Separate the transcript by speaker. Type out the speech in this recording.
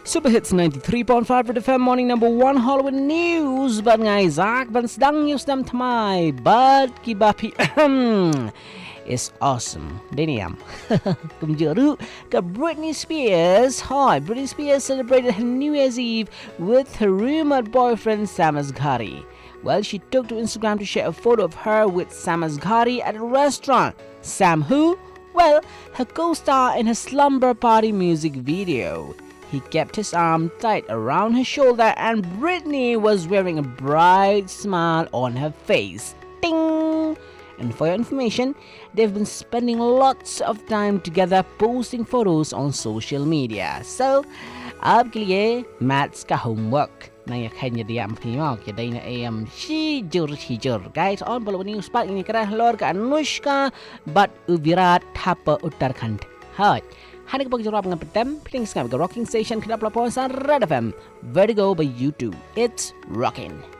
Speaker 1: Super Hits 93.5 Red FM Morning Number 1 Hollywood News បាទថ្ងៃហ្សាកបានស្ដាំ news តាមថ្មីបាទគីបាភី is awesome នេះខ្ញុំ កុំយល់ឬក៏ Britney Spears Britney Spears celebrated her New Year's Eve with her rumored boyfriend Sam Asghari. Well, she took to Instagram to share a photo of her with Sam Asghari at a restaurant. Sam who? Well, her co-star in her Slumber Party music video. He kept his arm tight around her shoulder and Britney was wearing a bright smile on her face. Ding! And for your information, they've been spending lots of time together posting photos on social media. So, आपके लिए maths का homework. Naya kanya dia ampimak ya dai na am hijur guys on bolo news part ini kerah lor ka Anushka but Virat Thapa Uttarakhand. Hai. Hari ke pagi jawab dengan petem, pling sekarang ke rocking station kedap laporan Red FM. Vertigo by YouTube. It's rocking.